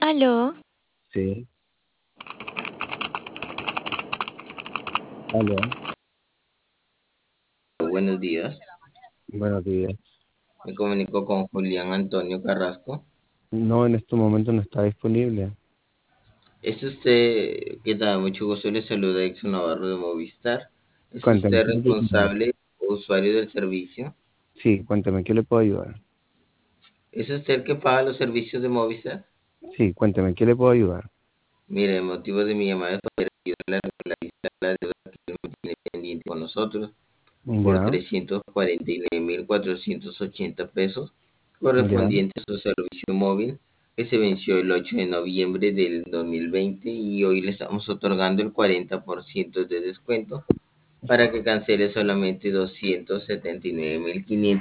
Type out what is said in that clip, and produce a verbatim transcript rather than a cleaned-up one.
Aló, Sí, aló, Buenos días, buenos días. me comunico con Julián Antonio Carrasco. No, en este momento no está disponible. ¿Es usted, qué tal? Mucho gusto, le saluda Exxon Navarro de Movistar. ¿Es Cuéntame, usted ¿qué le puedo ayudar? responsable o usuario del servicio? Sí, cuéntame, ¿qué le puedo ayudar? ¿Es usted el que paga los servicios de Movistar? Sí, cuéntame, ¿qué le puedo ayudar? Mire, el motivo de mi llamada es para ayudarle a regularizar la deuda que él tiene pendiente con nosotros por Ya, trescientos cuarenta y nueve mil cuatrocientos ochenta pesos ya, correspondiente a su servicio móvil que se venció el ocho de noviembre del dos mil veinte y hoy le estamos otorgando el cuarenta por ciento de descuento para que cancele solamente doscientos setenta y nueve mil quinientos